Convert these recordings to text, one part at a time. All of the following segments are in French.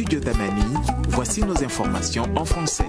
studio d'Amani, voici nos informations en français.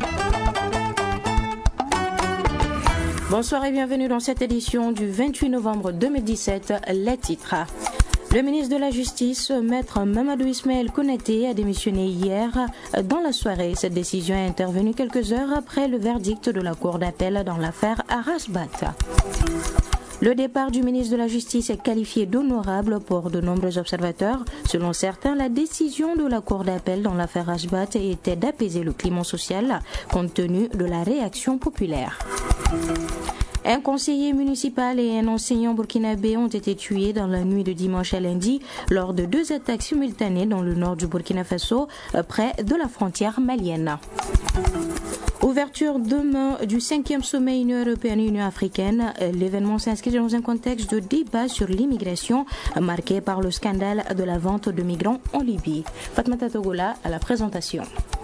Bonsoir et bienvenue dans cette édition du 28 novembre 2017. Les titres. Le ministre de la Justice, Maître Mamadou Ismaël Konaté, a démissionné hier dans la soirée. Cette décision est intervenue quelques heures après le verdict de la Cour d'appel dans l'affaire Arasbat. Le départ du ministre de la Justice est qualifié d'honorable pour de nombreux observateurs. Selon certains, la décision de la Cour d'appel dans l'affaire Arasbat était d'apaiser le climat social compte tenu de la réaction populaire. Un conseiller municipal et un enseignant burkinabé ont été tués dans la nuit de dimanche à lundi lors de deux attaques simultanées dans le nord du Burkina Faso, près de la frontière malienne. Ouverture demain du 5e sommet Union européenne-Union africaine. L'événement s'inscrit dans un contexte de débat sur l'immigration marqué par le scandale de la vente de migrants en Libye. Fatmata Togola à la présentation.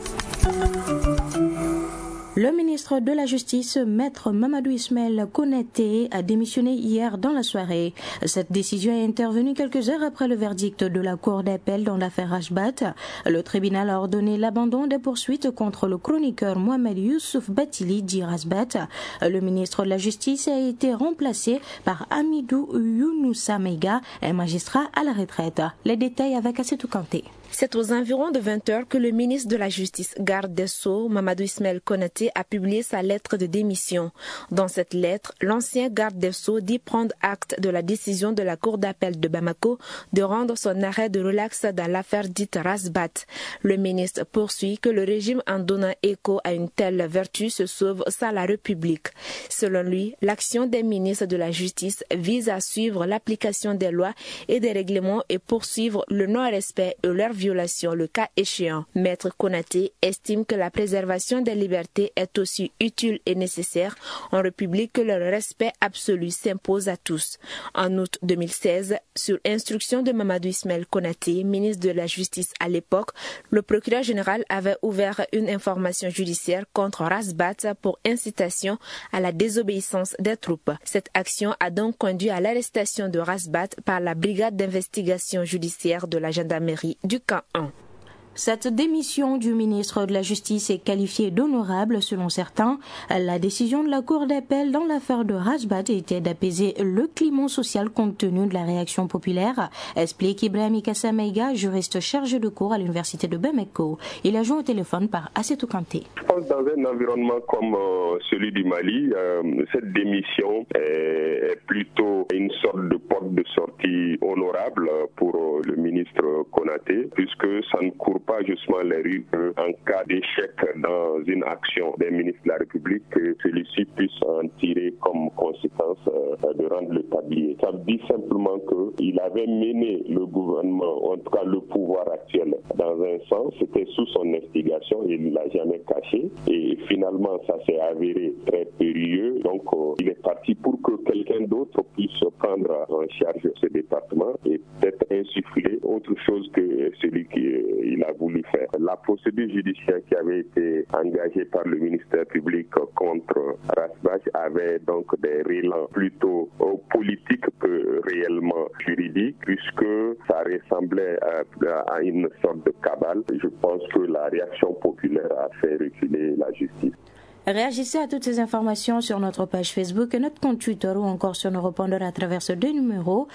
Le ministre de la Justice, Maître Mamadou Ismaël Konaté, a démissionné hier dans la soirée. Cette décision est intervenue quelques heures après le verdict de la Cour d'appel dans l'affaire Arasbat. Le tribunal a ordonné l'abandon des poursuites contre le chroniqueur Mohamed Youssouf Batili d'Arasbat. Le ministre de la Justice a été remplacé par Amidou Younoussa Meiga, un magistrat à la retraite. Les détails avec Assetou Kanté. C'est aux environs de 20 heures que le ministre de la Justice, garde des Sceaux, Mamadou Ismaël Konaté, a publié sa lettre de démission. Dans cette lettre, l'ancien garde des Sceaux dit prendre acte de la décision de la Cour d'appel de Bamako de rendre son arrêt de relax dans l'affaire dite Arasbat. Le ministre poursuit que le régime, en donnant écho à une telle vertu, se sauve sans la République. Selon lui, l'action des ministres de la Justice vise à suivre l'application des lois et des règlements et poursuivre le non-respect et leur violation le cas échéant. Maître Konaté estime que la préservation des libertés est aussi utile et nécessaire en République que le respect absolu s'impose à tous. En août 2016, sur instruction de Mamadou Ismaël Konaté, ministre de la Justice à l'époque, le procureur général avait ouvert une information judiciaire contre Arasbat pour incitation à la désobéissance des troupes. Cette action a donc conduit à l'arrestation de Arasbat par la brigade d'investigation judiciaire de la gendarmerie du camp 1. Cette démission du ministre de la Justice est qualifiée d'honorable selon certains. La décision de la Cour d'appel dans l'affaire de Arasbat était d'apaiser le climat social compte tenu de la réaction populaire, explique Ibrahim Kassameiga, juriste chargé de cours à l'université de Bamako. Il a joint au téléphone par Assetou Kanté. Je pense dans un environnement comme celui du Mali, cette démission est plutôt une sorte de porte de sortie honorable pour le ministre Konaté, puisque ça ne court pas justement les rues en cas d'échec dans une action des ministres de la République, que celui-ci puisse en tirer comme conséquence de rendre le tablier. Ça dit simplement qu'il avait mené le gouvernement, en tout cas le pouvoir actuel, dans un sens, c'était sous son instigation, il ne l'a jamais caché, et finalement ça s'est avéré très périlleux, donc il est parti pour que quelqu'un d'autre puisse prendre en charge ce département et peut-être insuffler autre chose que celui qu'il a voulu faire. La procédure judiciaire qui avait été engagée par le ministère public contre Arasbat avait donc des relents plutôt politiques que réellement juridiques, puisque ça ressemblait à une sorte de cabale. Je pense que la réaction populaire a fait reculer la justice. Réagissez à toutes ces informations sur notre page Facebook et notre compte Twitter ou encore sur nos répondeurs à travers ces deux numéros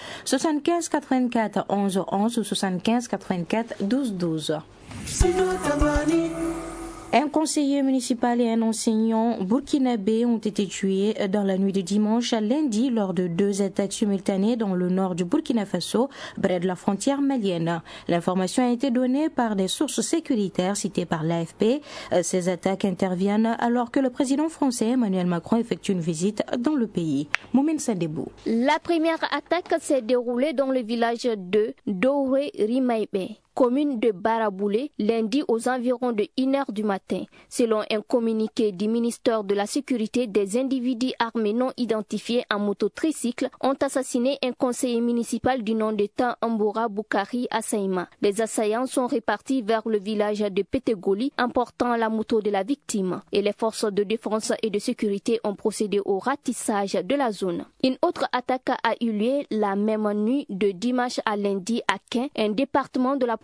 75 84 11 11 ou 75 84 12 12. Un conseiller municipal et un enseignant burkinabé ont été tués dans la nuit de dimanche à lundi lors de deux attaques simultanées dans le nord du Burkina Faso, près de la frontière malienne. L'information a été donnée par des sources sécuritaires citées par l'AFP. Ces attaques interviennent alors que le président français Emmanuel Macron effectue une visite dans le pays. Moumine Sadebou. La première attaque s'est déroulée dans le village de Doré-Rimaïbé, commune de Baraboulé, lundi aux environs de 1h du matin. Selon un communiqué du ministère de la Sécurité, des individus armés non identifiés en mototricycle ont assassiné un conseiller municipal du nom de Tambora Boukari à Saïma. Les assaillants sont répartis vers le village de Pétegoli, emportant la moto de la victime. Et les forces de défense et de sécurité ont procédé au ratissage de la zone. Une autre attaque a eu lieu la même nuit de dimanche à lundi à Quin, un département de la province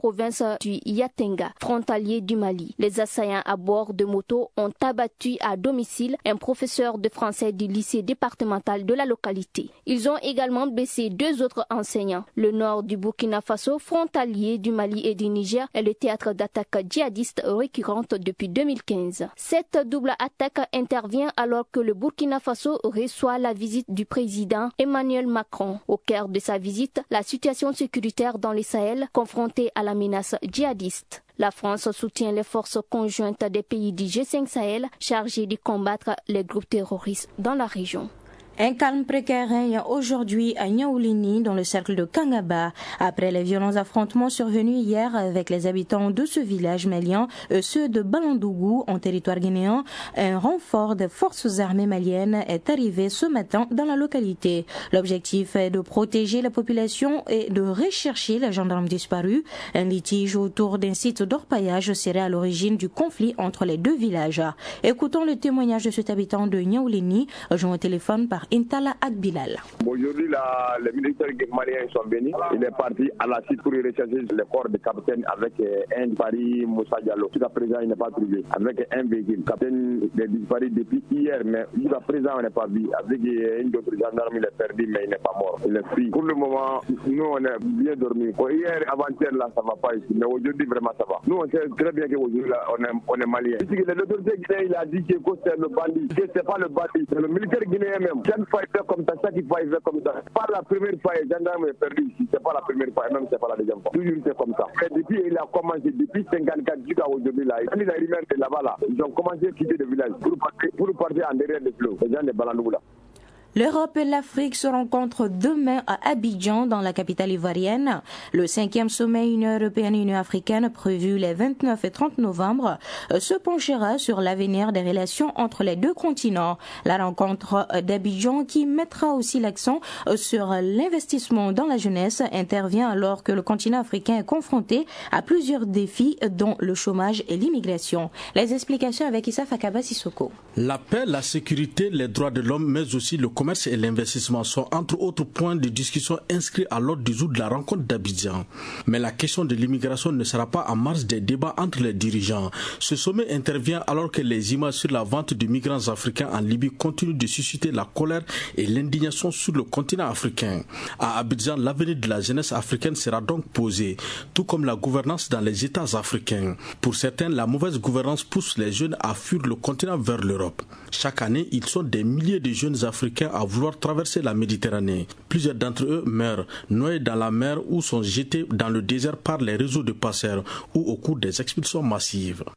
province du Yatenga, frontalier du Mali. Les assaillants à bord de moto ont abattu à domicile un professeur de français du lycée départemental de la localité. Ils ont également blessé 2 autres enseignants. Le nord du Burkina Faso, frontalier du Mali et du Niger, est le théâtre d'attaques djihadistes récurrentes depuis 2015. Cette double attaque intervient alors que le Burkina Faso reçoit la visite du président Emmanuel Macron. Au cœur de sa visite, la situation sécuritaire dans le Sahel, confrontée à la menace djihadiste. La France soutient les forces conjointes des pays du G5 Sahel chargés de combattre les groupes terroristes dans la région. Un calme précaire règne aujourd'hui à Niaoulini, dans le cercle de Kangaba, après les violents affrontements survenus hier avec les habitants de ce village malien, ceux de Balandougou, en territoire guinéen. Un renfort des forces armées maliennes est arrivé ce matin dans la localité. L'objectif est de protéger la population et de rechercher les gendarmes disparus. Un litige autour d'un site d'orpaillage serait à l'origine du conflit entre les 2 villages. Écoutons le témoignage de cet habitant de Niaoulini, joint au téléphone par Intala Akbilal. Aujourd'hui, les militaires maliens sont venus. Il est parti à la site pour rechercher le corps du capitaine avec un disparu Moussa Diallo. Jusqu'à présent, il n'est pas trouvé. Avec un véhicule. Le capitaine est disparu depuis hier, mais jusqu'à présent, on n'est pas vu. Avec une autre gendarme, il est perdu, mais il n'est pas mort. Il est pris. Pour le moment, nous, on est bien dormi. Hier, avant-hier, là, ça ne va pas ici. Mais aujourd'hui, vraiment, ça va. Nous, on sait très bien qu'aujourd'hui, là, on est maliens. L'autorité guinéenne, il a dit que c'est le bandit. Que c'est pas le bandit, c'est le militaire guinéen même. Chaque fois, il fait comme ça, chaque fois, il fait comme ça. Pas la première fois, les gendarmes est perdu ici. C'est pas la première fois, et même c'est pas la deuxième fois. Toujours, c'est comme ça. Et depuis, il a commencé, depuis 54 jusqu'à aujourd'hui, là. Il a arrivé là-bas, là. Ils ont commencé à quitter le village pour partir en derrière des flots. Les gens de Balandou, là. L'Europe et l'Afrique se rencontrent demain à Abidjan, dans la capitale ivoirienne. Le 5e sommet Union européenne-Union africaine, prévu les 29 et 30 novembre, se penchera sur l'avenir des relations entre les 2 continents. La rencontre d'Abidjan, qui mettra aussi l'accent sur l'investissement dans la jeunesse, intervient alors que le continent africain est confronté à plusieurs défis, dont le chômage et l'immigration. Les explications avec Issa Fakaba Sissoko. La paix, la sécurité, les droits de l'homme, mais aussi le commerce et l'investissement sont entre autres points de discussion inscrits à l'ordre du jour de la rencontre d'Abidjan. Mais la question de l'immigration ne sera pas en marge des débats entre les dirigeants. Ce sommet intervient alors que les images sur la vente de migrants africains en Libye continuent de susciter la colère et l'indignation sur le continent africain. À Abidjan, l'avenir de la jeunesse africaine sera donc posé, tout comme la gouvernance dans les États africains. Pour certains, la mauvaise gouvernance pousse les jeunes à fuir le continent vers l'Europe. Chaque année, ils sont des milliers de jeunes Africains à vouloir traverser la Méditerranée. Plusieurs d'entre eux meurent, noyés dans la mer ou sont jetés dans le désert par les réseaux de passeurs ou au cours des expulsions massives.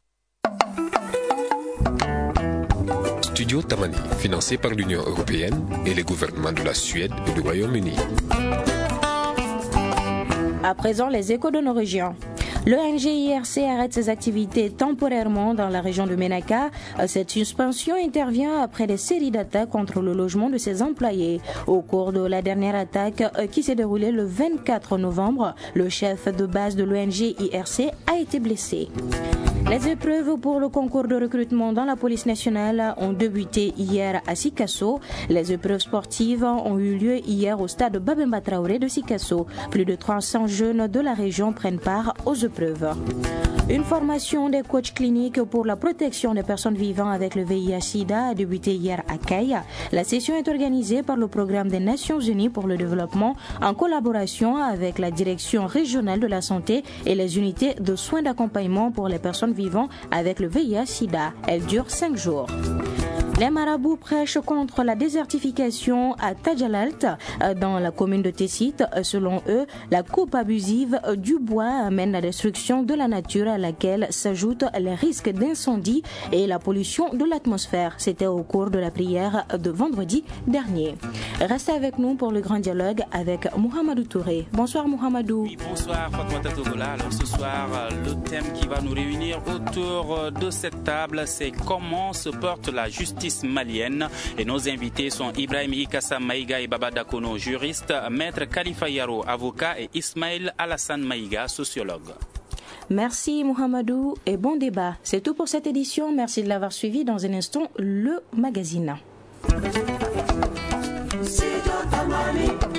Studio Tamani, financé par l'Union européenne et les gouvernements de la Suède et du Royaume-Uni. À présent, les échos de nos régions. L'ONG IRC arrête ses activités temporairement dans la région de Ménaka. Cette suspension intervient après des séries d'attaques contre le logement de ses employés. Au cours de la dernière attaque qui s'est déroulée le 24 novembre, le chef de base de l'ONG IRC a été blessé. Les épreuves pour le concours de recrutement dans la police nationale ont débuté hier à Sikasso. Les épreuves sportives ont eu lieu hier au stade Babemba Traoré de Sikasso. Plus de 300 jeunes de la région prennent part aux épreuves. Une formation des coachs cliniques pour la protection des personnes vivant avec le VIH-Sida a débuté hier à Kaya. La session est organisée par le Programme des Nations Unies pour le développement en collaboration avec la Direction régionale de la santé et les unités de soins d'accompagnement pour les personnes vivant avec le VIH-Sida. Elle dure 5 jours. Les marabouts prêchent contre la désertification à Tadjalalt, dans la commune de Tessit. Selon eux, la coupe abusive du bois amène la destruction de la nature à laquelle s'ajoutent les risques d'incendie et la pollution de l'atmosphère. C'était au cours de la prière de vendredi dernier. Restez avec nous pour le grand dialogue avec Mohamedou Touré. Bonsoir Mohamedou. Oui, bonsoir Fatouata Togola. Alors ce soir, le thème qui va nous réunir autour de cette table, c'est comment se porte la justice malienne. Et nos invités sont Ibrahim Ikassa Maïga et Baba Dakono, juriste, Maître Khalifa Yaro, avocat, et Ismaël Alassane Maïga, sociologue. Merci Mohamedou et bon débat. C'est tout pour cette édition. Merci de l'avoir suivi. Dans un instant, le magazine.